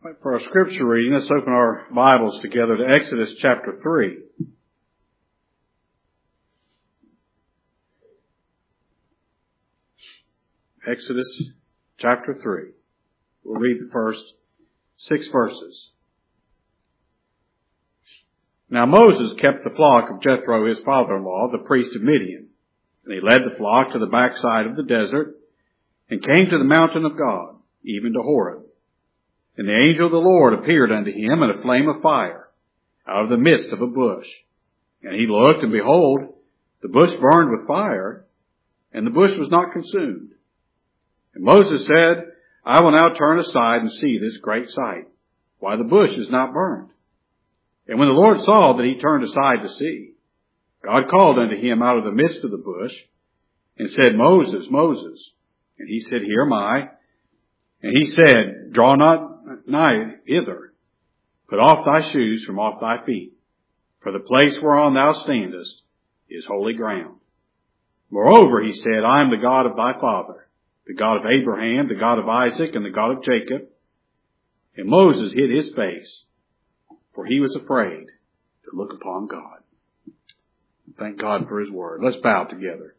For our scripture reading, let's open our Bibles together to Exodus chapter 3. Exodus chapter 3. We'll read the first 6 verses. Now Moses kept the flock of Jethro, his father-in-law, the priest of Midian. And he led the flock to the backside of the desert and came to the mountain of God, even to Horeb. And the angel of the Lord appeared unto him in a flame of fire out of the midst of a bush. And he looked, and behold, the bush burned with fire, and the bush was not consumed. And Moses said, I will now turn aside and see this great sight, why the bush is not burned. And when the Lord saw that he turned aside to see, God called unto him out of the midst of the bush, and said, Moses, Moses. And he said, Here am I. And he said, Draw not nigh hither. Put off thy shoes from off thy feet, for the place whereon thou standest is holy ground. Moreover, he said, I am the God of thy father, the God of Abraham, the God of Isaac, and the God of Jacob. And Moses hid his face, for he was afraid to look upon God. Thank God for his word. Let's bow together.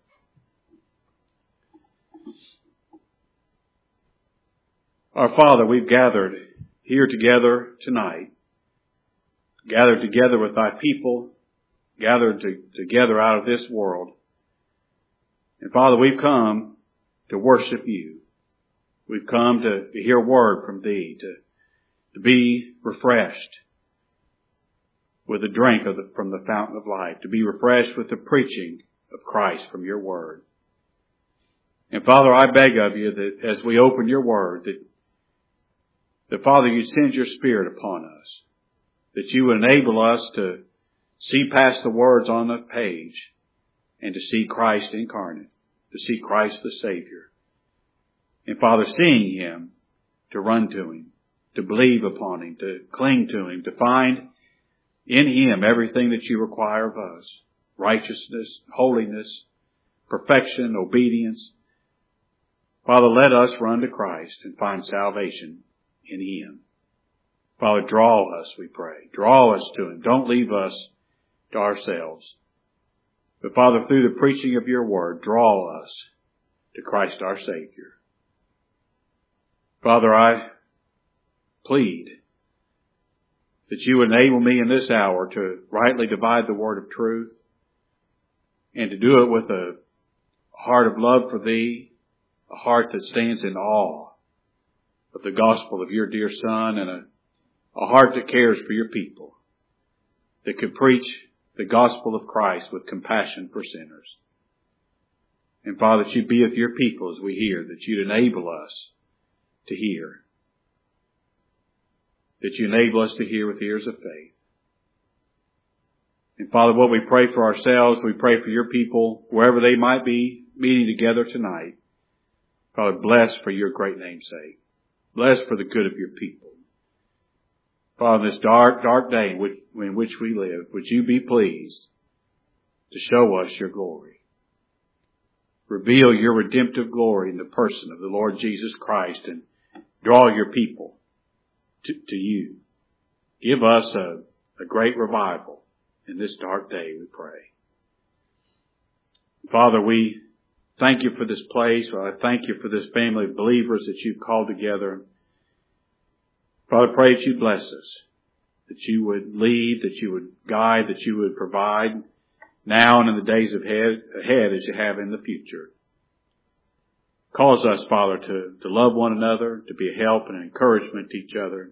Our Father, we've gathered here together tonight, gathered together with thy people, gathered together out of this world. And Father, we've come to worship you. We've come to hear a word from thee, to be refreshed with a drink from the fountain of life, to be refreshed with the preaching of Christ from your word. And Father, I beg of you that as we open your word, that Father, you send your Spirit upon us, that you would enable us to see past the words on the page and to see Christ incarnate, to see Christ the Savior. And Father, seeing him, to run to him, to believe upon him, to cling to him, to find in him everything that you require of us: righteousness, holiness, perfection, obedience. Father, let us run to Christ and find salvation in him. Father, draw us, we pray. Draw us to him. Don't leave us to ourselves. But Father, through the preaching of your word, draw us to Christ our Savior. Father, I plead that you would enable me in this hour to rightly divide the word of truth and to do it with a heart of love for thee, a heart that stands in awe of the gospel of your dear Son, and a heart that cares for your people, that could preach the gospel of Christ with compassion for sinners. And Father, that you'd be with your people as we hear, that you'd enable us to hear, that you enable us to hear with ears of faith. And Father, what we pray for ourselves, we pray for your people, wherever they might be meeting together tonight. Father, bless for your great name's sake. Bless for the good of your people. Father, in this dark, dark day in which we live, would you be pleased to show us your glory. Reveal your redemptive glory in the person of the Lord Jesus Christ and draw your people to you. Give us a great revival in this dark day, we pray. Father, we thank you for this place. I thank you for this family of believers that you've called together. Father, I pray that you bless us, that you would lead, that you would guide, that you would provide now and in the days ahead as you have in the future. Cause us, Father, to love one another, to be a help and an encouragement to each other.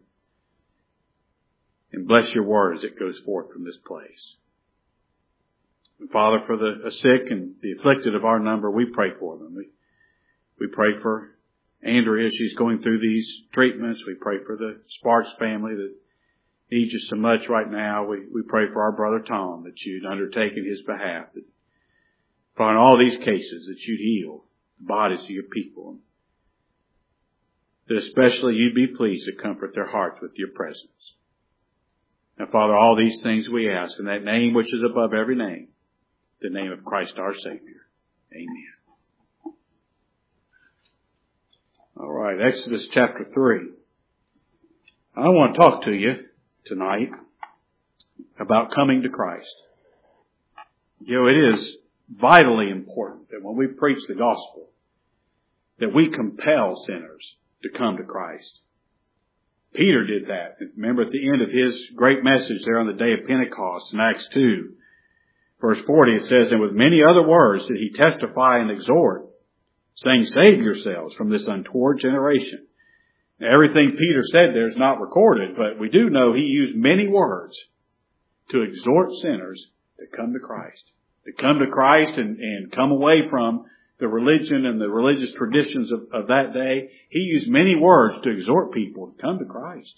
And bless your word as it goes forth from this place. And Father, for the sick and the afflicted of our number, we pray for them. We pray for Andrea as she's going through these treatments. We pray for the Sparks family that needs you so much right now. We pray for our brother Tom, that you'd undertake in his behalf. That, Father, in all these cases, that you'd heal the bodies of your people. That especially you'd be pleased to comfort their hearts with your presence. Now, Father, all these things we ask in that name which is above every name, the name of Christ our Savior. Amen. All right, Exodus chapter 3. I want to talk to you tonight about coming to Christ. You know, it is vitally important that when we preach the gospel, that we compel sinners to come to Christ. Peter did that. Remember at the end of his great message there on the day of Pentecost in Acts 2, verse 40, it says, "And with many other words did he testify and exhort, saying, Save yourselves from this untoward generation." Now, everything Peter said there is not recorded, but we do know he used many words to exhort sinners to come to Christ. To come to Christ and come away from the religion and the religious traditions of that day. He used many words to exhort people to come to Christ.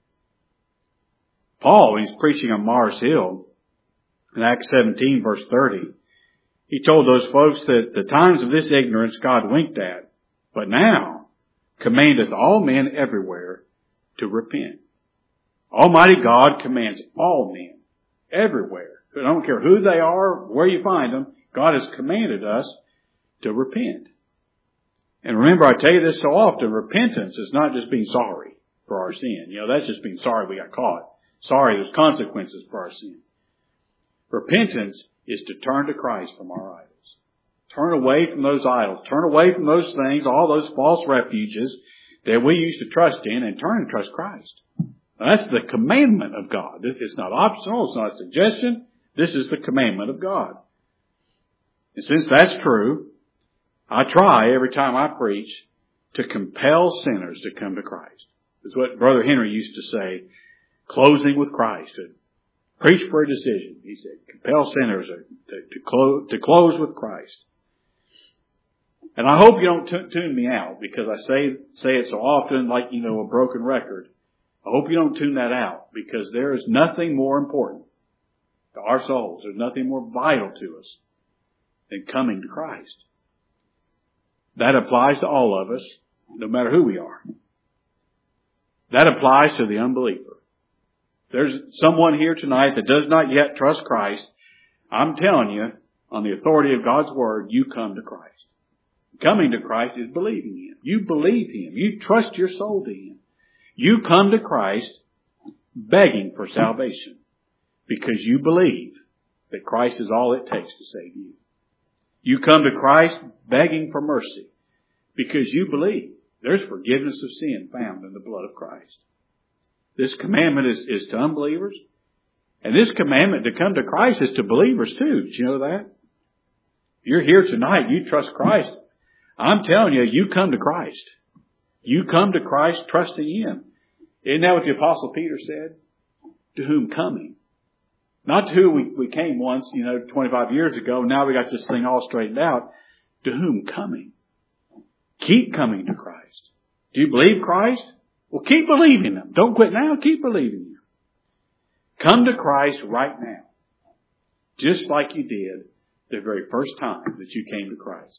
Paul, when he's preaching on Mars Hill, in Acts 17, verse 30, he told those folks that the times of this ignorance God winked at, but now commandeth all men everywhere to repent. Almighty God commands all men everywhere. I don't care who they are, where you find them, God has commanded us to repent. And remember, I tell you this so often, repentance is not just being sorry for our sin. You know, that's just being sorry we got caught. Sorry there's consequences for our sin. Repentance is to turn to Christ from our idols. Turn away from those idols. Turn away from those things, all those false refuges that we used to trust in, and turn and trust Christ. Now, that's the commandment of God. It's not optional. It's not a suggestion. This is the commandment of God. And since that's true, I try every time I preach to compel sinners to come to Christ. It's what Brother Henry used to say, closing with Christ. Preach for a decision. He said, compel sinners to close with Christ. And I hope you don't tune me out because I say it so often like, you know, a broken record. I hope you don't tune that out because there is nothing more important to our souls. There's nothing more vital to us than coming to Christ. That applies to all of us, no matter who we are. That applies to the unbeliever. There's someone here tonight that does not yet trust Christ. I'm telling you, on the authority of God's Word, you come to Christ. Coming to Christ is believing Him. You believe Him. You trust your soul to Him. You come to Christ begging for salvation because you believe that Christ is all it takes to save you. You come to Christ begging for mercy because you believe there's forgiveness of sin found in the blood of Christ. This commandment is to unbelievers. And this commandment to come to Christ is to believers too. Did you know that? You're here tonight. You trust Christ. I'm telling you, you come to Christ. You come to Christ trusting Him. Isn't that what the Apostle Peter said? To whom coming? Not to who we came once, 25 years ago. Now we got this thing all straightened out. To whom coming? Keep coming to Christ. Do you believe Christ? Well, keep believing Him. Don't quit now. Keep believing Him. Come to Christ right now. Just like you did the very first time that you came to Christ.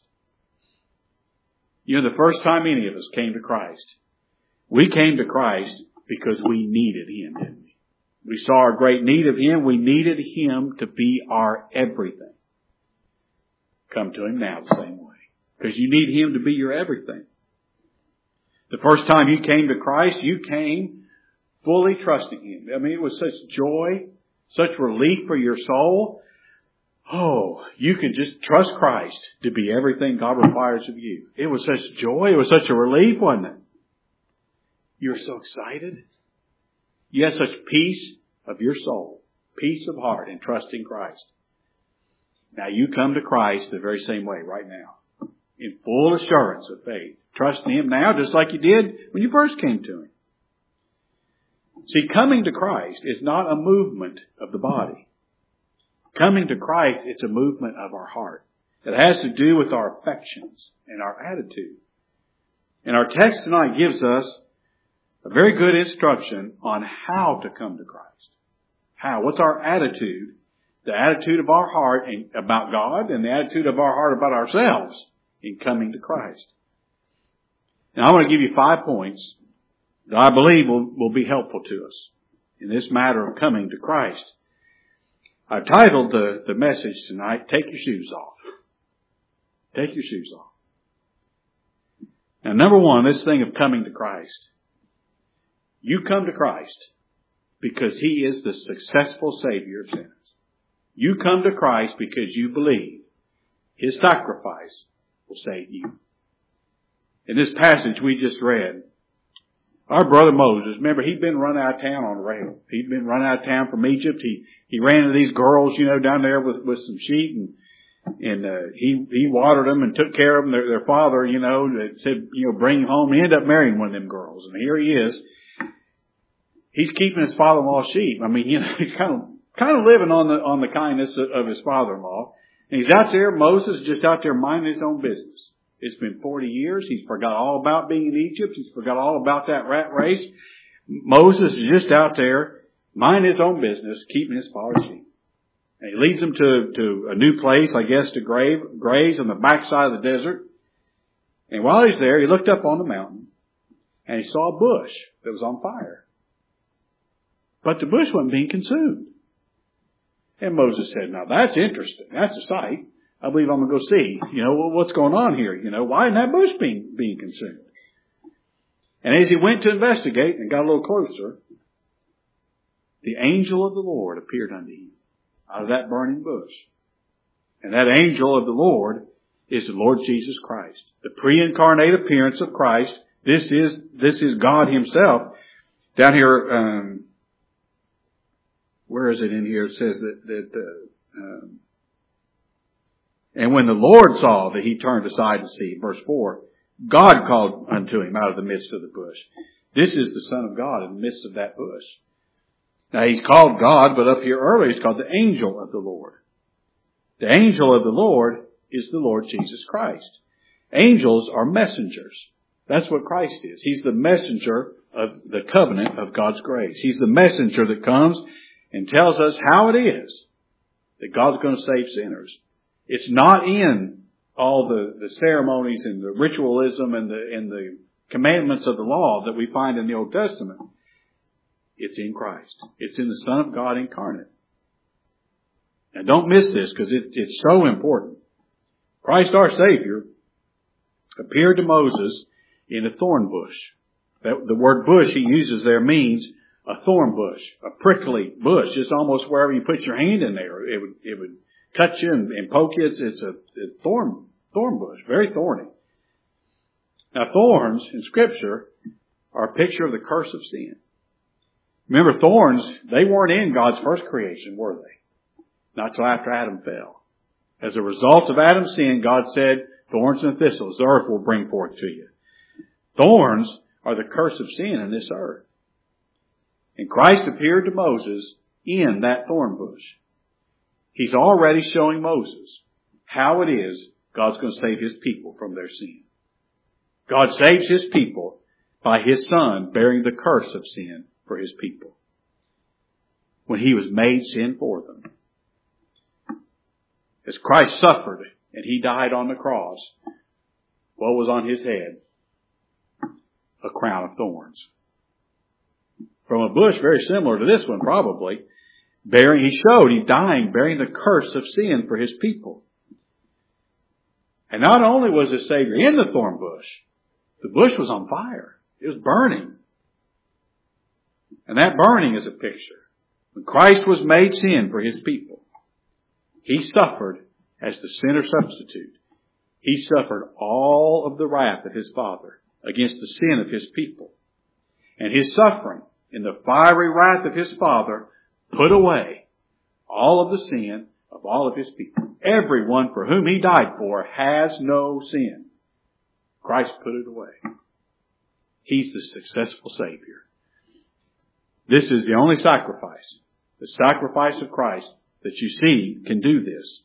The first time any of us came to Christ, we came to Christ because we needed Him, didn't we? We saw our great need of Him. We needed Him to be our everything. Come to Him now the same way. Because you need Him to be your everything. The first time you came to Christ, you came fully trusting Him. I mean, it was such joy, such relief for your soul. Oh, you can just trust Christ to be everything God requires of you. It was such joy. It was such a relief, wasn't it? You were so excited. You had such peace of your soul, peace of heart in trusting Christ. Now you come to Christ the very same way right now, in full assurance of faith. Trusting Him now just like you did when you first came to Him. See, coming to Christ is not a movement of the body. Coming to Christ, it's a movement of our heart. It has to do with our affections and our attitude. And our text tonight gives us a very good instruction on how to come to Christ. How? What's our attitude? The attitude of our heart about God and the attitude of our heart about ourselves in coming to Christ. Now I want to give you 5 points that I believe will be helpful to us in this matter of coming to Christ. I've titled the message tonight, Take Your Shoes Off. Take your shoes off. Now, number one, this thing of coming to Christ. You come to Christ because He is the successful Savior of sinners. You come to Christ because you believe His sacrifice will save you. In this passage we just read, our brother Moses, remember, he'd been run out of town on a rail. He'd been run out of town from Egypt. He ran into these girls, down there with some sheep, and he watered them and took care of them. Their father, said, bring him home. He ended up marrying one of them girls, and here he is. He's keeping his father-in-law's sheep. I mean, kind of living on the kindness of his father-in-law. And he's out there, Moses is just out there minding his own business. It's been 40 years. He's forgot all about being in Egypt. He's forgot all about that rat race. Moses is just out there minding his own business, keeping his father's sheep. And he leads them to a new place, I guess, to graze on the backside of the desert. And while he's there, he looked up on the mountain and he saw a bush that was on fire. But the bush wasn't being consumed. And Moses said, now that's interesting. That's a sight. I believe I'm going to go see, what's going on here. Why isn't that bush being consumed? And as he went to investigate and got a little closer, the angel of the Lord appeared unto him out of that burning bush. And that angel of the Lord is the Lord Jesus Christ. The pre-incarnate appearance of Christ. This is God Himself. Down here, where is it in here? It says and when the Lord saw that he turned aside to see, verse 4, God called unto him out of the midst of the bush. This is the Son of God in the midst of that bush. Now he's called God, but up here earlier he's called the angel of the Lord. The angel of the Lord is the Lord Jesus Christ. Angels are messengers. That's what Christ is. He's the messenger of the covenant of God's grace. He's the messenger that comes and tells us how it is that God's going to save sinners. It's not in all the ceremonies and the ritualism and the commandments of the law that we find in the Old Testament. It's in Christ. It's in the Son of God incarnate. Now don't miss this because it's so important. Christ our Savior appeared to Moses in a thorn bush. The word bush he uses there means a thorn bush, a prickly bush. It's almost wherever you put your hand in there, it would cut you and poke you. It's a thorn bush, very thorny. Now thorns in Scripture are a picture of the curse of sin. Remember, thorns, they weren't in God's first creation, were they? Not till after Adam fell. As a result of Adam's sin, God said, thorns and thistles, the earth will bring forth to you. Thorns are the curse of sin in this earth. And Christ appeared to Moses in that thorn bush. He's already showing Moses how it is God's going to save His people from their sin. God saves His people by His Son bearing the curse of sin for His people when He was made sin for them. As Christ suffered and He died on the cross, what was on His head? A crown of thorns. From a bush very similar to this one probably. He's dying, bearing the curse of sin for His people. And not only was His Savior in the thorn bush, the bush was on fire. It was burning. And that burning is a picture. When Christ was made sin for His people, He suffered as the sinner substitute. He suffered all of the wrath of His Father against the sin of His people. And His suffering in the fiery wrath of His Father put away all of the sin of all of His people. Everyone for whom He died for has no sin. Christ put it away. He's the successful Savior. This is the only sacrifice, the sacrifice of Christ, that you see can do this.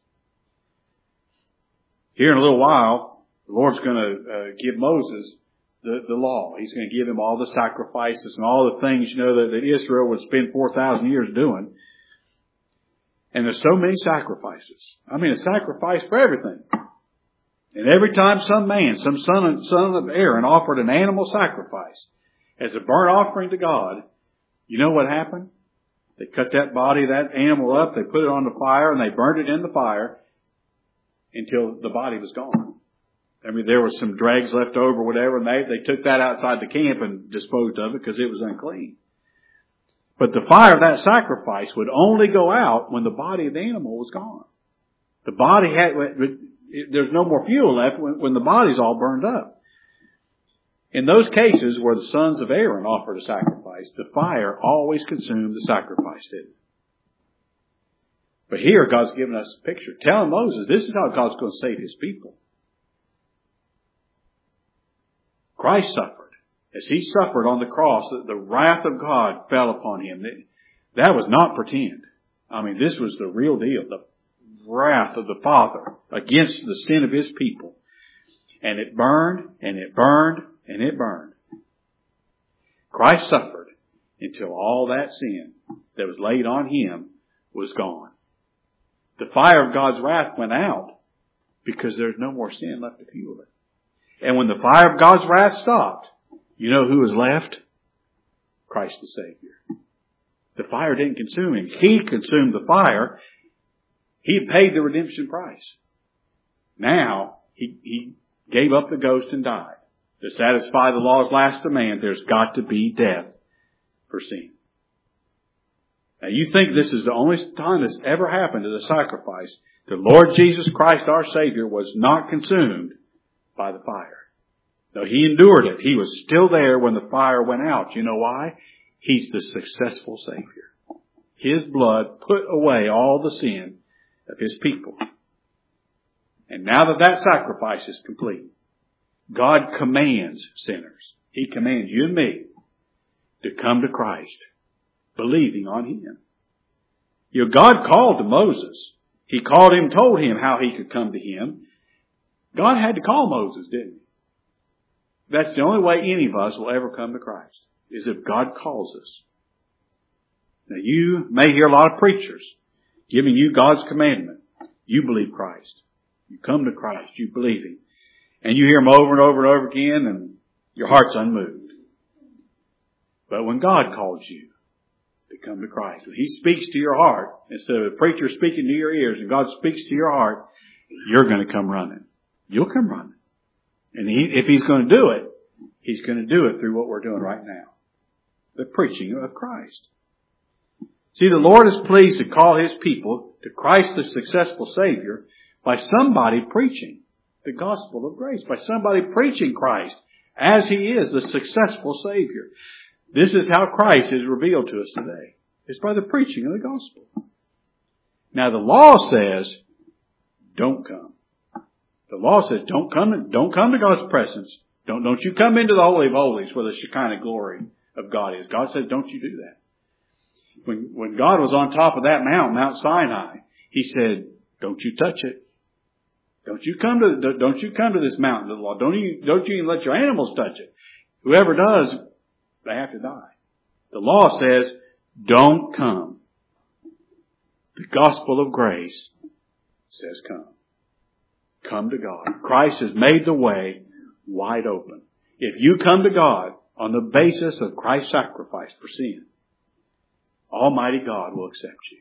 Here in a little while, the Lord's going to give Moses the law. He's going to give him all the sacrifices and all the things, that Israel would spend 4,000 years doing. And there's so many sacrifices. I mean, a sacrifice for everything. And every time some man, some son of Aaron offered an animal sacrifice as a burnt offering to God, you know what happened? They cut that body, that animal up, they put it on the fire, and they burned it in the fire until the body was gone. I mean, there was some dregs left over, whatever, and they took that outside the camp and disposed of it because it was unclean. But the fire of that sacrifice would only go out when the body of the animal was gone. The body there's no more fuel left when the body's all burned up. In those cases where the sons of Aaron offered a sacrifice, the fire always consumed the sacrifice, didn't it? But here God's given us a picture, telling Moses this is how God's going to save His people. Christ suffered. As He suffered on the cross, the wrath of God fell upon Him. That was not pretend. I mean, this was the real deal. The wrath of the Father against the sin of His people. And it burned, and it burned, and it burned. Christ suffered until all that sin that was laid on Him was gone. The fire of God's wrath went out because there's no more sin left to fuel it. And when the fire of God's wrath stopped, you know who was left? Christ the Savior. The fire didn't consume Him. He consumed the fire. He paid the redemption price. Now, He gave up the ghost and died. To satisfy the law's last demand, there's got to be death for sin. Now you think this is the only time this ever happened to the sacrifice. The Lord Jesus Christ, our Savior, was not consumed by the fire. No, He endured it. He was still there when the fire went out. You know why? He's the successful Savior. His blood put away all the sin of His people. And now that that sacrifice is complete, God commands sinners. He commands you and me to come to Christ, believing on Him. You know, God called to Moses. He called him, told him how he could come to Him. God had to call Moses, didn't He? That's the only way any of us will ever come to Christ, is if God calls us. Now you may hear a lot of preachers giving you God's commandment. You believe Christ. You come to Christ. You believe Him. And you hear them over and over and over again, and your heart's unmoved. But when God calls you to come to Christ, when He speaks to your heart, instead of a preacher speaking to your ears, and God speaks to your heart, you're going to come running. You'll come running. And if He's going to do it, He's going to do it through what we're doing right now. The preaching of Christ. See, the Lord is pleased to call His people to Christ the successful Savior by somebody preaching the gospel of grace, by somebody preaching Christ as He is the successful Savior. This is how Christ is revealed to us today. It's by the preaching of the gospel. Now the law says, don't come. The law says, don't come to God's presence. Don't you come into the Holy of Holies where the Shekinah glory of God is. God said, don't you do that. When God was on top of that mountain, Mount Sinai, He said, don't you touch it. Don't you come to this mountain of the law. Don't you even let your animals touch it. Whoever does, they have to die. The law says, don't come. The gospel of grace says come. Come to God. Christ has made the way wide open. If you come to God on the basis of Christ's sacrifice for sin, Almighty God will accept you.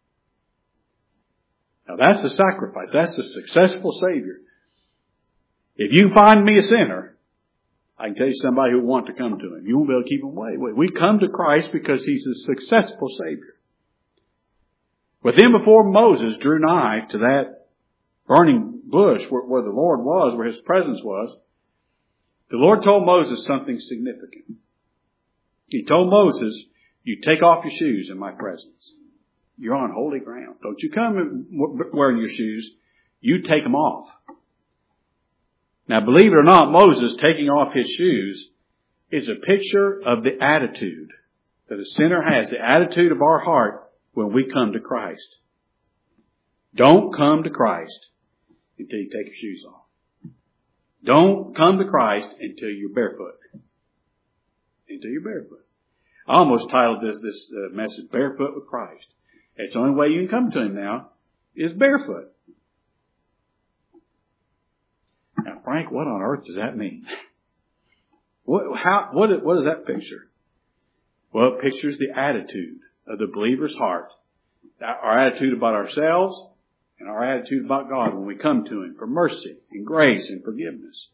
Now that's the sacrifice. That's the successful Savior. If you find me a sinner, I can tell you somebody who will want to come to Him. You won't be able to keep Him away. We come to Christ because He's the successful Savior. But then before Moses drew nigh to that burning bush where the Lord was, where His presence was, the Lord told Moses something significant. He told Moses, you take off your shoes in my presence. You're on holy ground. Don't you come wearing your shoes. You take them off. Now, believe it or not, Moses taking off his shoes is a picture of the attitude that a sinner has, the attitude of our heart when we come to Christ. Don't come to Christ until you take your shoes off. Don't come to Christ until you're barefoot. Until you're barefoot. I almost titled this message, Barefoot with Christ. It's the only way you can come to Him now is barefoot. Now, Frank, what on earth does that mean? What does that picture? Well, it pictures the attitude of the believer's heart. Our attitude about ourselves, and our attitude about God when we come to Him for mercy and grace and forgiveness.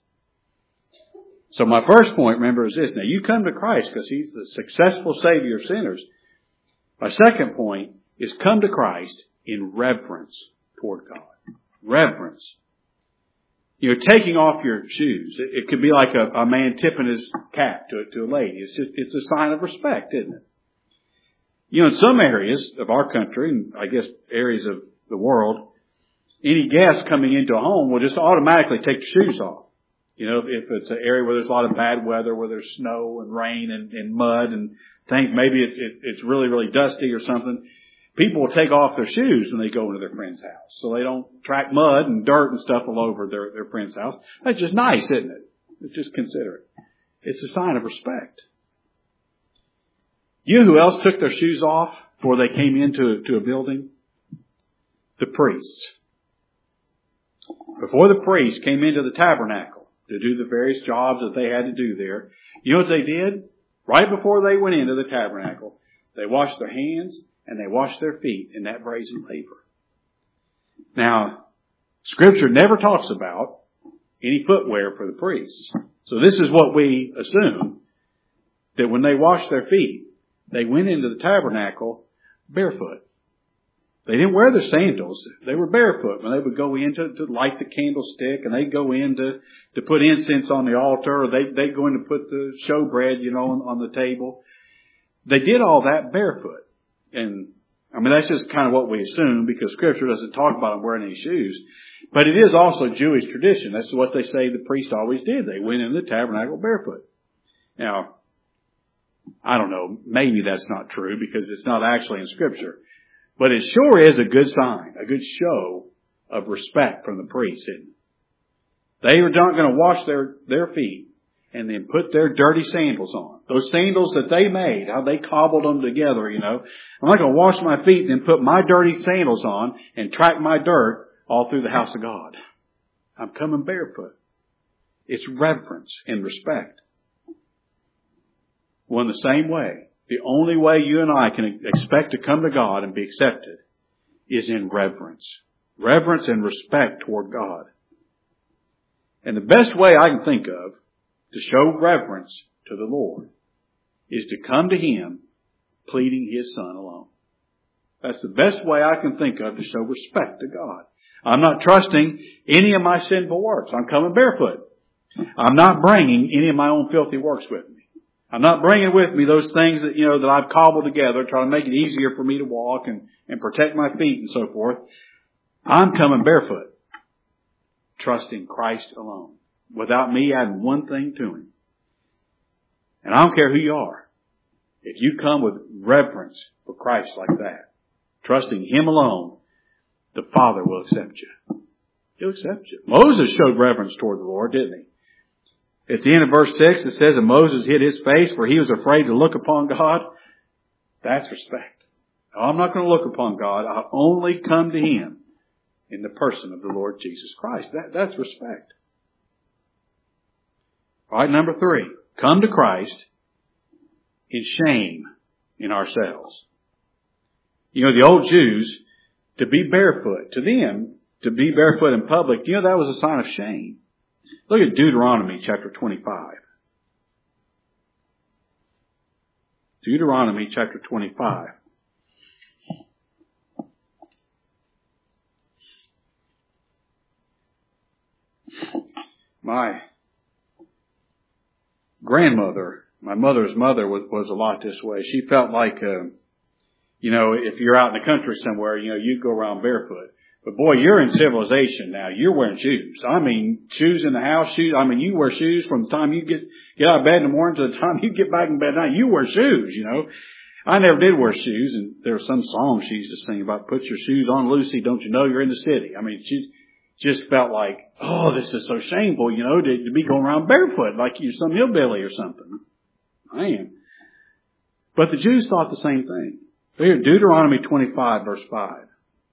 So my first point, remember, is this. Now, you come to Christ because He's the successful Savior of sinners. My second point is come to Christ in reverence toward God. Reverence. You're taking off your shoes. It could be like a man tipping his cap to a lady. It's a sign of respect, isn't it? In some areas of our country, and I guess areas of the world, any guest coming into a home will just automatically take their shoes off. If it's an area where there's a lot of bad weather, where there's snow and rain and mud and things, maybe it's really, really dusty or something, people will take off their shoes when they go into their friend's house. So they don't track mud and dirt and stuff all over their friend's house. That's just nice, isn't it? It's just considerate. It's a sign of respect. You know who else took their shoes off before they came into a building? The priests. Before the priests came into the tabernacle to do the various jobs that they had to do there, you know what they did? Right before they went into the tabernacle, they washed their hands and they washed their feet in that brazen laver. Now, Scripture never talks about any footwear for the priests. So this is what we assume, that when they washed their feet, they went into the tabernacle barefoot. They didn't wear their sandals. They were barefoot when they would go in to light the candlestick, and they'd go in to put incense on the altar, or they'd go in to put the showbread, on the table. They did all that barefoot. And, that's just kind of what we assume, because Scripture doesn't talk about them wearing any shoes. But it is also Jewish tradition. That's what they say the priest always did. They went in the tabernacle barefoot. Now, I don't know, maybe that's not true because it's not actually in Scripture. But it sure is a good sign, a good show of respect from the priests, isn't it? They are not going to wash their feet and then put their dirty sandals on. Those sandals that they made, how they cobbled them together, I'm not going to wash my feet and then put my dirty sandals on and track my dirt all through the house of God. I'm coming barefoot. It's reverence and respect. Well, in the same way, the only way you and I can expect to come to God and be accepted is in reverence. Reverence and respect toward God. And the best way I can think of to show reverence to the Lord is to come to Him pleading His Son alone. That's the best way I can think of to show respect to God. I'm not trusting any of my sinful works. I'm coming barefoot. I'm not bringing any of my own filthy works with me. I'm not bringing with me those things that, that I've cobbled together, trying to make it easier for me to walk and protect my feet and so forth. I'm coming barefoot, trusting Christ alone, without me adding one thing to Him. And I don't care who you are. If you come with reverence for Christ like that, trusting Him alone, the Father will accept you. He'll accept you. Moses showed reverence toward the Lord, didn't he? At the end of verse 6, it says that Moses hid his face for he was afraid to look upon God. That's respect. No, I'm not going to look upon God. I'll only come to Him in the person of the Lord Jesus Christ. That's respect. All right, number 3. Come to Christ in shame in ourselves. The old Jews, to be barefoot, to them, to be barefoot in public, that was a sign of shame. Look at Deuteronomy chapter 25. Deuteronomy chapter 25. My grandmother, my mother's mother, was a lot this way. She felt like, if you're out in the country somewhere, you go around barefoot. But boy, you're in civilization now. You're wearing shoes. Shoes in the house, shoes. You wear shoes from the time you get out of bed in the morning to the time you get back in bed at night. You wear shoes, I never did wear shoes, and there was some song she used to sing about, put your shoes on, Lucy, don't you know you're in the city? She just felt like, oh, this is so shameful, to be going around barefoot like you're some hillbilly or something. I am. But the Jews thought the same thing. Here, Deuteronomy 25, verse 5.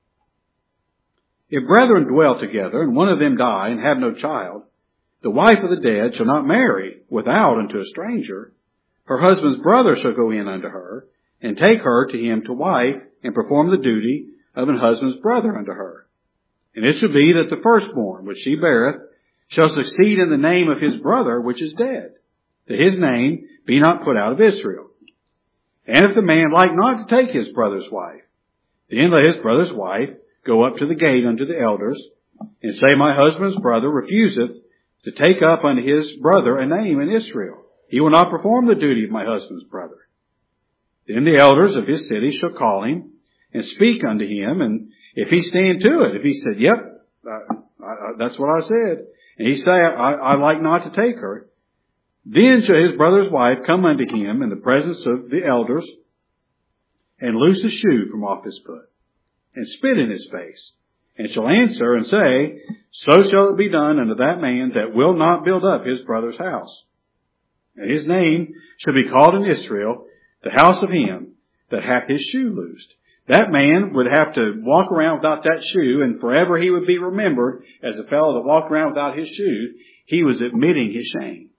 If brethren dwell together, and one of them die and have no child, the wife of the dead shall not marry without unto a stranger. Her husband's brother shall go in unto her, and take her to him to wife, and perform the duty of an husband's brother unto her. And it shall be that the firstborn which she beareth shall succeed in the name of his brother which is dead, that his name be not put out of Israel. And if the man like not to take his brother's wife, then let his brother's wife go up to the gate unto the elders, and say, My husband's brother refuseth to take up unto his brother a name in Israel. He will not perform the duty of my husband's brother. Then the elders of his city shall call him, and speak unto him, and if he stand to it, if he said, Yep, that's what I said, and he say, I like not to take her, then shall his brother's wife come unto him in the presence of the elders, and loose a shoe from off his foot, and spit in his face, and shall answer and say, So shall it be done unto that man that will not build up his brother's house. And his name shall be called in Israel, the house of him that hath his shoe loosed. That man would have to walk around without that shoe, and forever he would be remembered as a fellow that walked around without his shoe. He was admitting his shame.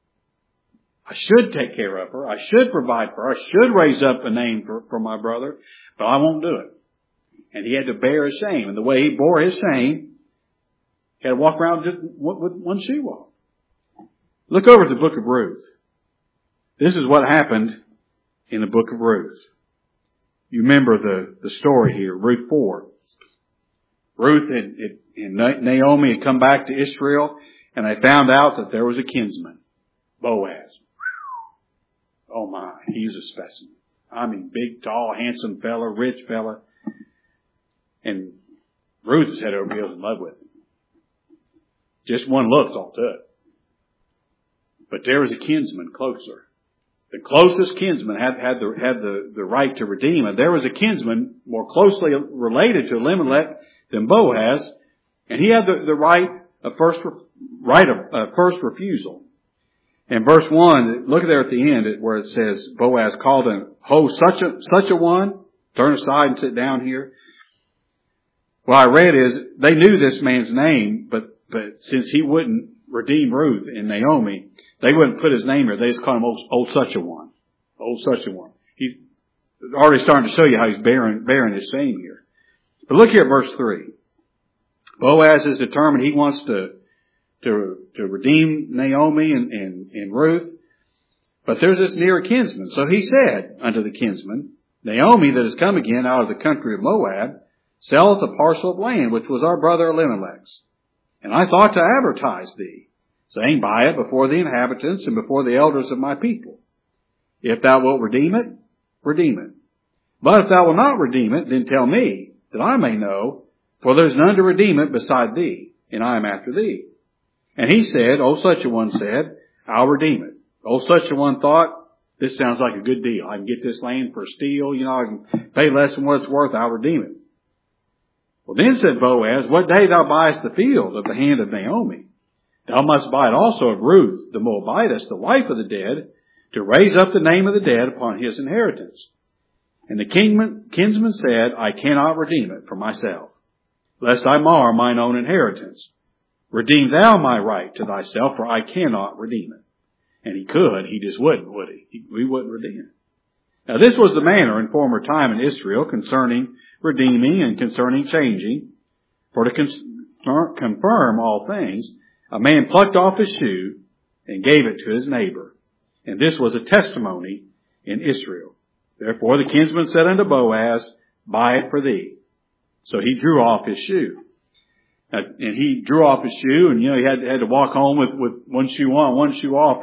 I should take care of her. I should provide for her. I should raise up a name for my brother, but I won't do it. And he had to bear his shame. And the way he bore his shame, he had to walk around just with one shoe off. Look over at the book of Ruth. This is what happened in the book of Ruth. You remember the story here, Ruth 4. Ruth and Naomi had come back to Israel, and they found out that there was a kinsman, Boaz. Oh my, he was a specimen. I mean, big, tall, handsome fella, rich fella. And Ruth was head over heels in love with him. Just one look's all it took. But there was a kinsman closer. The closest kinsman had the right to redeem him. There was a kinsman more closely related to Elimelech than Boaz, and he had the right of first refusal. In verse 1, look there at the end where it says Boaz called him, Ho, such a one, turn aside and sit down here. What I read is they knew this man's name, but since he wouldn't redeem Ruth and Naomi, they wouldn't put his name here. They just called him old such a one. Old such a one. He's already starting to show you how he's bearing his shame here. But look here at verse 3. Boaz is determined he wants to redeem Naomi and Ruth. But there's this near kinsman. So he said unto the kinsman, Naomi that has come again out of the country of Moab, selleth a parcel of land which was our brother Elimelech's. And I thought to advertise thee, saying, Buy it before the inhabitants and before the elders of my people. If thou wilt redeem it, redeem it. But if thou wilt not redeem it, then tell me, that I may know, for there is none to redeem it beside thee, and I am after thee. And he said, Oh, such a one said, I'll redeem it. Oh, such a one thought, this sounds like a good deal. I can get this land for a steal, I can pay less than what it's worth, I'll redeem it. Well, then said Boaz, What day thou buyest the field of the hand of Naomi, thou must buy it also of Ruth, the Moabitess, the wife of the dead, to raise up the name of the dead upon his inheritance. And the kinsman said, I cannot redeem it for myself, lest I mar mine own inheritance. Redeem thou my right to thyself, for I cannot redeem it. And he could, he just wouldn't, would he? We wouldn't redeem it. Now this was the manner in former time in Israel concerning redeeming and concerning changing. For to confirm all things, a man plucked off his shoe and gave it to his neighbor. And this was a testimony in Israel. Therefore the kinsman said unto Boaz, Buy it for thee. So he drew off his shoe. And he drew off his shoe, and he had to walk home with one shoe on, one shoe off,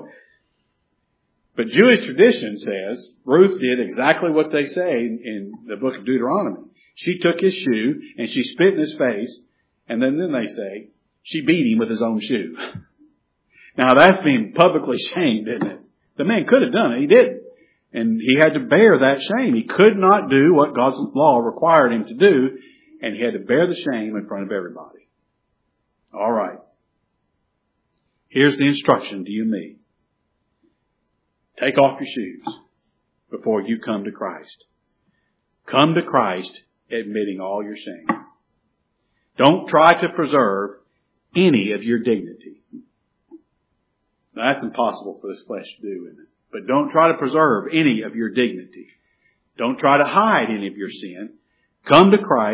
But Jewish tradition says Ruth did exactly what they say in the book of Deuteronomy. She took his shoe and she spit in his face, and then they say she beat him with his own shoe. Now that's being publicly shamed, isn't it? The man could have done it. He didn't. And he had to bear that shame. He could not do what God's law required him to do, and he had to bear the shame in front of everybody. All right. Here's the instruction to you and me. Take off your shoes before you come to Christ. Come to Christ admitting all your shame. Don't try to preserve any of your dignity. Now, that's impossible for this flesh to do, isn't it? But don't try to preserve any of your dignity. Don't try to hide any of your sin. Come to Christ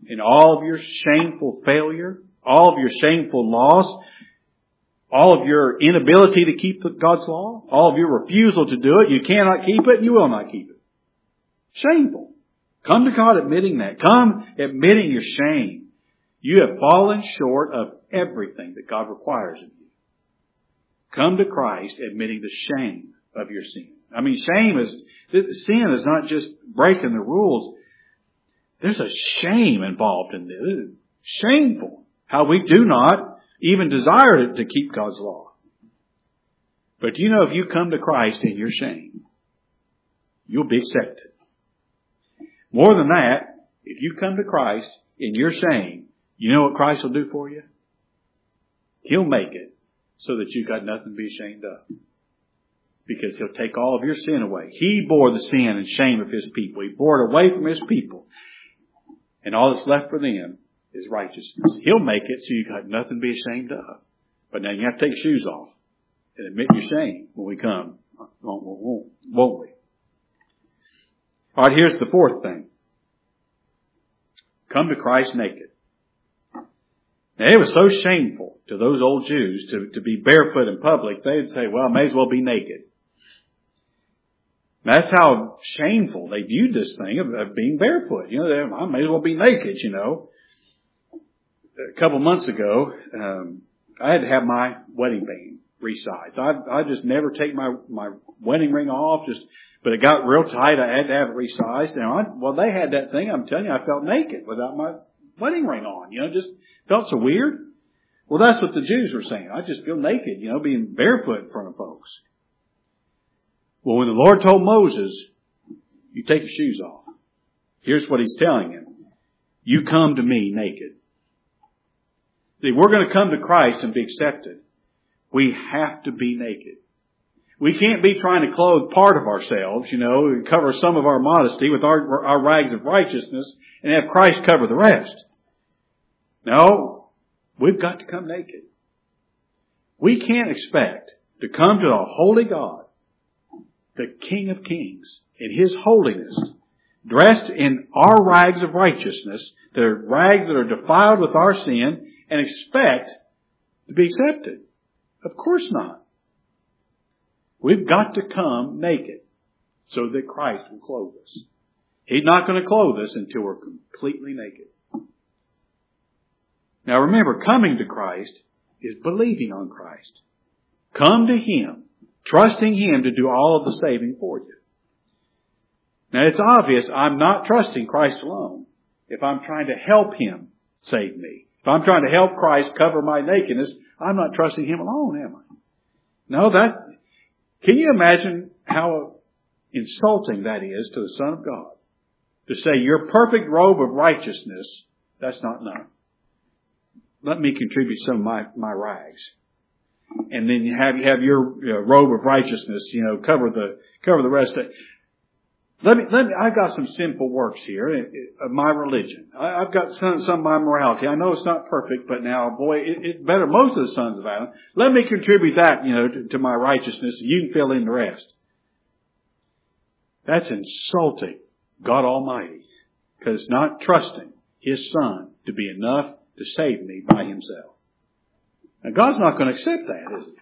in all of your shameful failure, all of your shameful loss, all of your inability to keep God's law, all of your refusal to do it, you cannot keep it, and you will not keep it. Shameful. Come to God admitting that. Come admitting your shame. You have fallen short of everything that God requires of you. Come to Christ admitting the shame of your sin. I mean, sin is not just breaking the rules. There's a shame involved in this. It is shameful how we do not even desire to keep God's law. But you know, if you come to Christ in your shame, you'll be accepted. More than that, if you come to Christ in your shame, you know what Christ will do for you? He'll make it so that you've got nothing to be ashamed of. Because He'll take all of your sin away. He bore the sin and shame of His people. He bore it away from His people. And all that's left for them is righteousness. He'll make it so you've got nothing to be ashamed of. But now you have to take your shoes off and admit your shame when we come. Won't we? All right, here's the fourth thing. Come to Christ naked. Now, it was so shameful to those old Jews to be barefoot in public, they'd say, well, I may as well be naked. That's how shameful they viewed this thing of being barefoot. You know, I may as well be naked, you know. A couple months ago, I had to have my wedding band resized. I just never take my wedding ring off, but it got real tight. I had to have it resized. And they had that thing. I'm telling you, I felt naked without my wedding ring on. You know, just felt so weird. Well, that's what the Jews were saying. I just feel naked, you know, being barefoot in front of folks. Well, when the Lord told Moses, you take your shoes off, here's what He's telling him. You come to me naked. See, we're going to come to Christ and be accepted. We have to be naked. We can't be trying to clothe part of ourselves, you know, and cover some of our modesty with our rags of righteousness and have Christ cover the rest. No, we've got to come naked. We can't expect to come to a holy God, the King of Kings, in His holiness, dressed in our rags of righteousness, the rags that are defiled with our sin, and expect to be accepted. Of course not. We've got to come naked so that Christ will clothe us. He's not going to clothe us until we're completely naked. Now remember, coming to Christ is believing on Christ. Come to Him, trusting Him to do all of the saving for you. Now it's obvious I'm not trusting Christ alone if I'm trying to help Him save me. If I'm trying to help Christ cover my nakedness, I'm not trusting Him alone, am I? No, can you imagine how insulting that is to the Son of God? To say your perfect robe of righteousness, that's not enough. Let me contribute some of my rags. And then you have your robe of righteousness, you know, cover the rest of it. I've got some sinful works here of my religion. I've got some of my morality. I know it's not perfect, but now, boy, it's better most of the sons of Adam. Let me contribute that, you know, to my righteousness, and you can fill in the rest. That's insulting God Almighty, because it's not trusting His Son to be enough to save me by Himself. Now, God's not going to accept that, is He?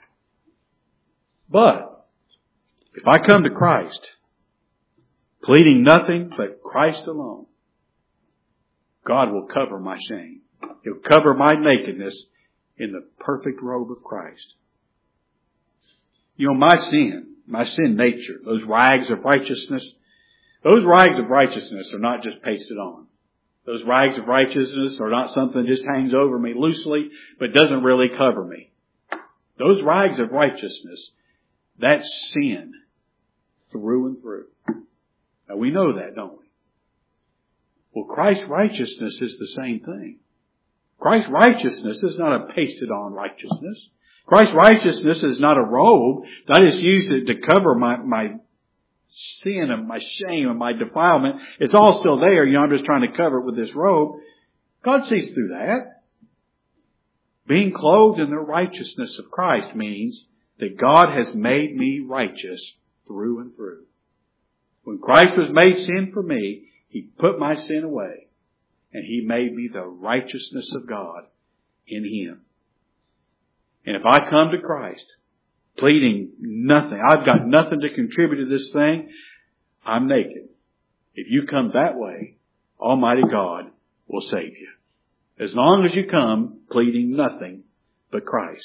But if I come to Christ, pleading nothing but Christ alone, God will cover my shame. He'll cover my nakedness in the perfect robe of Christ. You know, my sin nature, those rags of righteousness are not just pasted on. Those rags of righteousness are not something that just hangs over me loosely, but doesn't really cover me. Those rags of righteousness, that's sin through and through. Now, we know that, don't we? Well, Christ's righteousness is the same thing. Christ's righteousness is not a pasted-on righteousness. Christ's righteousness is not a robe that I just used to cover my sin and my shame and my defilement. It's all still there. You know, I'm just trying to cover it with this robe. God sees through that. Being clothed in the righteousness of Christ means that God has made me righteous through and through. When Christ was made sin for me, He put my sin away. and He made me the righteousness of God in Him. And if I come to Christ, pleading nothing, I've got nothing to contribute to this thing, I'm naked. If you come that way, Almighty God will save you. As long as you come pleading nothing but Christ.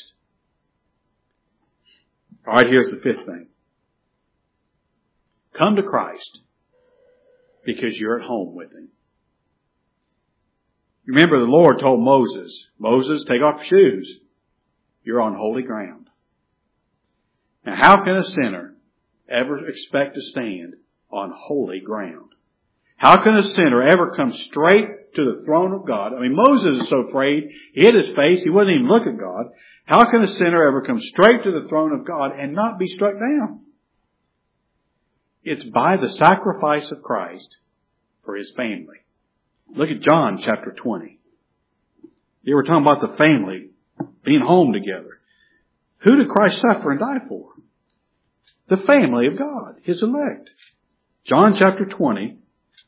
All right, here's the fifth thing. Come to Christ because you're at home with Him. Remember, the Lord told Moses, Moses, take off your shoes. You're on holy ground. Now, how can a sinner ever expect to stand on holy ground? How can a sinner ever come straight to the throne of God? I mean, Moses is so afraid, he hid his face, he wouldn't even look at God. How can a sinner ever come straight to the throne of God and not be struck down? It's by the sacrifice of Christ for His family. Look at John chapter 20. Here we're talking about the family being home together. Who did Christ suffer and die for? The family of God, His elect. John chapter 20.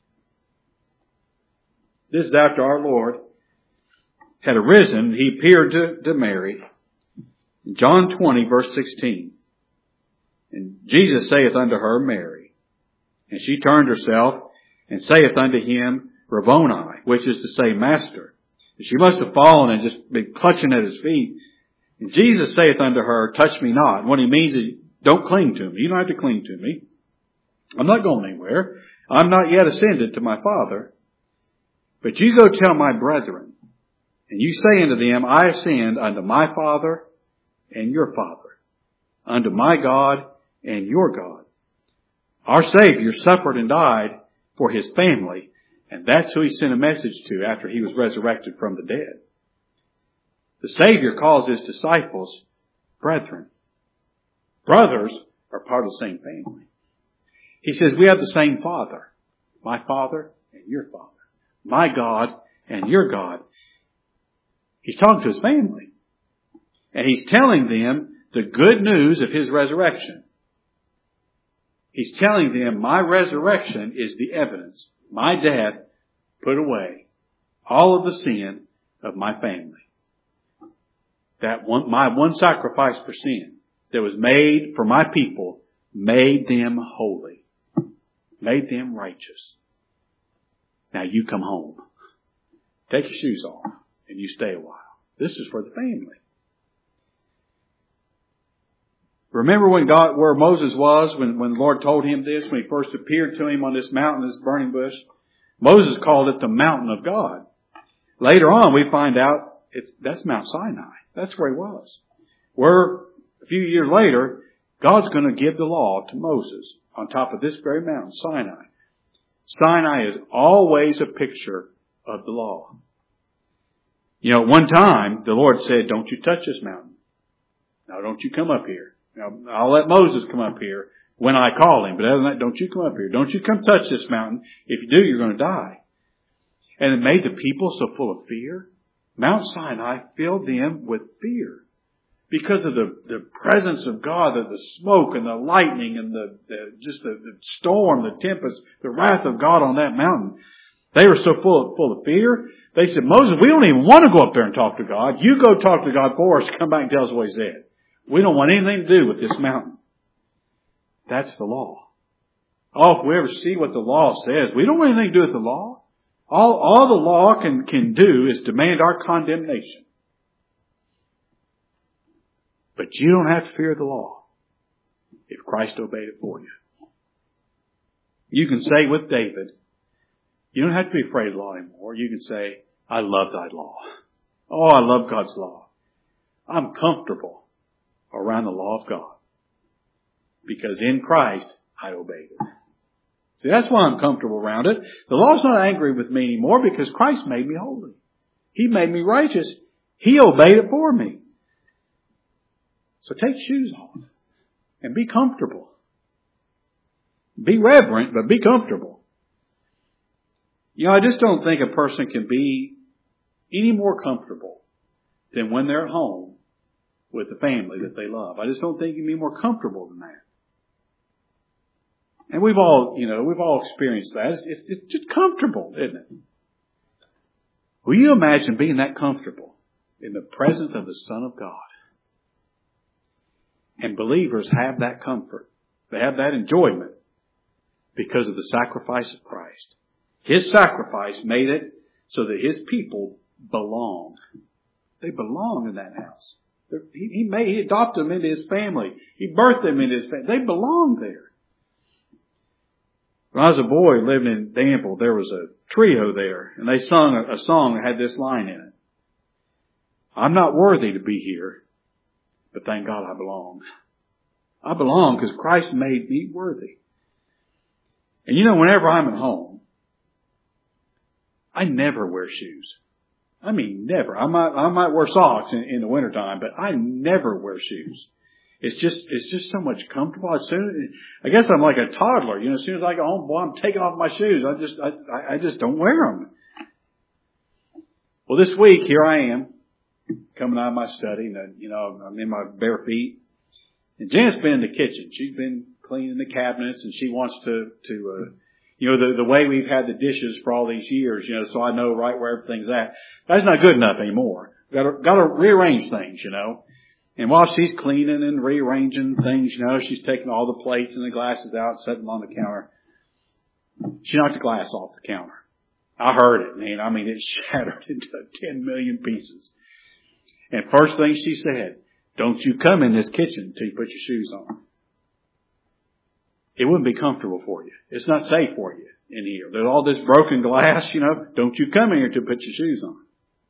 This is after our Lord had arisen. He appeared to Mary. John 20 verse 16. And Jesus saith unto her, Mary. And she turned herself and saith unto Him, Rabboni, which is to say, Master. And she must have fallen and just been clutching at His feet. And Jesus saith unto her, Touch me not. And what He means is, don't cling to me. You don't have to cling to me. I'm not going anywhere. I'm not yet ascended to my Father. But you go tell my brethren, and you say unto them, I ascend unto my Father and your Father, unto my God and your God. Our Savior suffered and died for His family, and that's who He sent a message to after He was resurrected from the dead. The Savior calls His disciples brethren. Brothers are part of the same family. He says, we have the same Father, my Father and your Father, my God and your God. He's talking to His family. And He's telling them the good news of His resurrection. He's telling them, my resurrection is the evidence. My death put away all of the sin of my family. My one sacrifice for sin that was made for my people made them holy. Made them righteous. Now you come home. Take your shoes off and you stay a while. This is for the family. Remember where Moses was when the Lord told him this, when He first appeared to him on this mountain, this burning bush? Moses called it the mountain of God. Later on, we find out that's Mount Sinai. That's where He was. Where a few years later, God's going to give the law to Moses on top of this very mountain, Sinai. Sinai is always a picture of the law. You know, one time the Lord said, don't you touch this mountain. Now don't you come up here. Now I'll let Moses come up here when I call him. But other than that, don't you come up here. Don't you come touch this mountain. If you do, you're going to die. And it made the people so full of fear. Mount Sinai filled them with fear. Because of the presence of God, the smoke and the lightning and the storm, the tempest, the wrath of God on that mountain. They were so full of fear. They said, Moses, we don't even want to go up there and talk to God. You go talk to God for us. Come back and tell us what He said. We don't want anything to do with this mountain. That's the law. Oh, if we ever see what the law says, we don't want anything to do with the law. All the law can do is demand our condemnation. But you don't have to fear the law if Christ obeyed it for you. You can say with David, you don't have to be afraid of the law anymore. You can say, I love thy law. Oh, I love God's law. I'm comfortable around the law of God because in Christ I obeyed it. See, that's why I'm comfortable around it. The law's not angry with me anymore because Christ made me holy. He made me righteous. He obeyed it for me. So take shoes off and be comfortable. Be reverent, but be comfortable. You know, I just don't think a person can be any more comfortable than when they're at home with the family that they love. I just don't think you can be more comfortable than that. And we've all experienced that. It's just comfortable, isn't it? Will you imagine being that comfortable in the presence of the Son of God? And believers have that comfort. They have that enjoyment because of the sacrifice of Christ. His sacrifice made it so that His people belong. They belong in that house. He adopted them into His family. He birthed them into His family. They belong there. When I was a boy living in Danville, there was a trio there, and they sung a song that had this line in it. I'm not worthy to be here, but thank God I belong. I belong because Christ made me worthy. And you know, whenever I'm at home, I never wear shoes. I mean, never. I might wear socks in the wintertime, but I never wear shoes. It's just so much comfortable. I guess I'm like a toddler. You know, as soon as I go home, boy, I'm taking off my shoes. I just don't wear them. Well, this week, here I am, coming out of my study, and, you know, I'm in my bare feet. And Janet's been in the kitchen. She's been cleaning the cabinets, and she wants to you know, the way we've had the dishes for all these years, you know, so I know right where everything's at. That's not good enough anymore. Got to rearrange things, you know. And while she's cleaning and rearranging things, you know, she's taking all the plates and the glasses out, setting them on the counter. She knocked the glass off the counter. I heard it, man. I mean, it shattered into 10 million pieces. And first thing she said, don't you come in this kitchen until you put your shoes on. It wouldn't be comfortable for you. It's not safe for you in here. There's all this broken glass, you know. Don't you come in here to put your shoes on.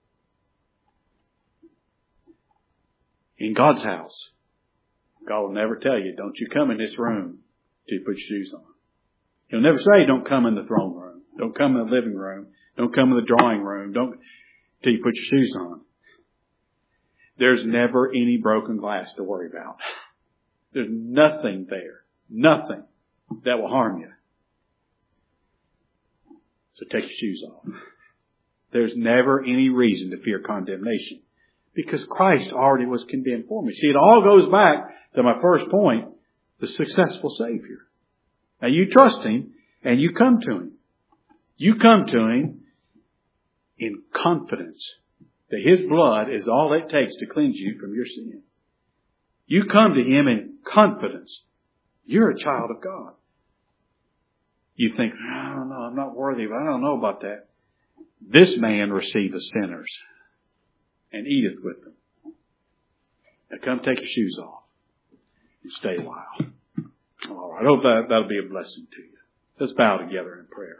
In God's house, God will never tell you, don't you come in this room till you put your shoes on. He'll never say, don't come in the throne room. Don't come in the living room. Don't come in the drawing room. Don't till you put your shoes on. There's never any broken glass to worry about. There's nothing there. Nothing that will harm you. So take your shoes off. There's never any reason to fear condemnation because Christ already was condemned for me. See, it all goes back to my first point, the successful Savior. Now you trust Him and you come to Him. You come to Him in confidence that His blood is all it takes to cleanse you from your sin. You come to Him in confidence. You're a child of God. You think, I don't know, I'm not worthy, but I don't know about that. This man receiveth sinners and eateth with them. Now come take your shoes off and stay a while. All right, I hope that'll be a blessing to you. Let's bow together in prayer.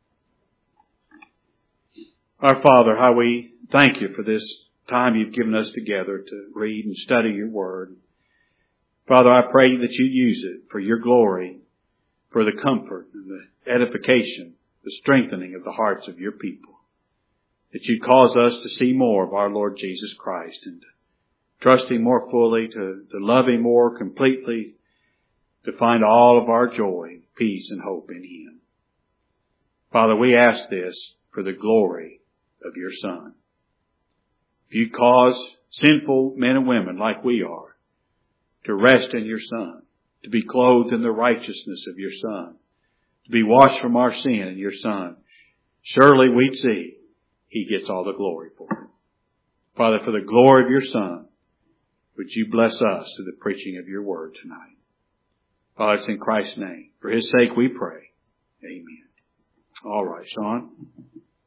Our Father, how we thank you for this time you've given us together to read and study your word. Father, I pray that you use it for your glory, for the comfort and the edification, the strengthening of the hearts of your people. That you'd cause us to see more of our Lord Jesus Christ and to trust Him more fully, to love Him more completely, to find all of our joy, peace, and hope in Him. Father, we ask this for the glory of your Son. If you cause sinful men and women like we are to rest in your Son, to be clothed in the righteousness of your Son, to be washed from our sin in your Son, surely we'd see He gets all the glory for it. Father, for the glory of your Son, would you bless us through the preaching of your word tonight. Father, it's in Christ's name. For His sake we pray. Amen. All right, Sean.